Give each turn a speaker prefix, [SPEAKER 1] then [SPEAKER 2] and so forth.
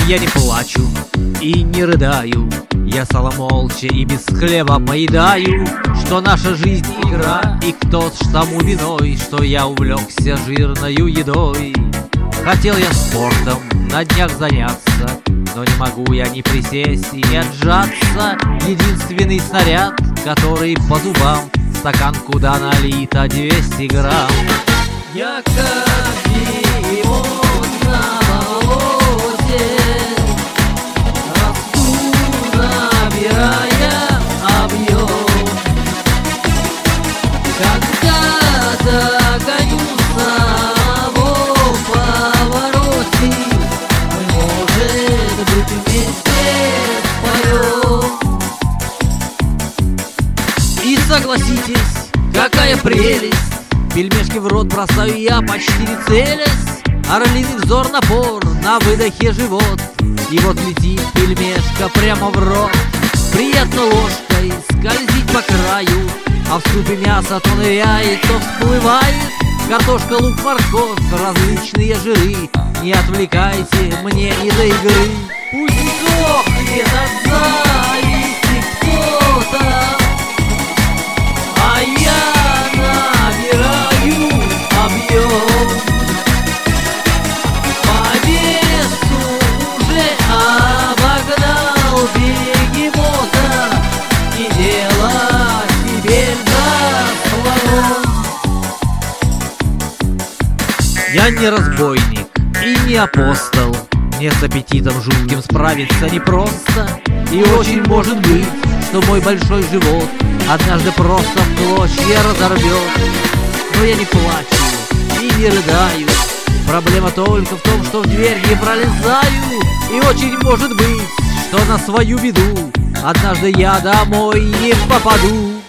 [SPEAKER 1] Я не плачу и не рыдаю, я сало молча и без хлеба поедаю. Что наша жизнь игра, и кто ж тому виной, что я увлекся жирною едой. Хотел я спортом на днях заняться, но не могу я ни присесть и не отжаться. Единственный снаряд, который по зубам, стакан, куда налито 200 грамм. Я как бегемот на болоте, расту, набирая объем. Когда догоню самого повороте, мы, может быть, вместе споем. И согласитесь, какая прелесть, пельмешки в рот бросаю я, почти не целясь. Орлиный взор, напор, на выдохе живот, и вот летит пельмешка прямо в рот. Приятно ложкой скользить по краю, а в супе мясо то ныряет, то всплывает. Картошка, лук, морковь, различные жиры. Не отвлекайте мне и до игры. Пусть сохнет от зависти кто-то, а я набираю объем. По весу уже обогнал бегемота, и дело теперь за словом. Я не разбойник и не апостол, мне с аппетитом жутким справиться непросто. И очень может быть, что мой большой живот однажды просто в клочья разорвет. Но я не плачу и не рыдаю, проблема только в том, что в дверь не пролезаю. И очень может быть, что на свою беду однажды я домой не попаду.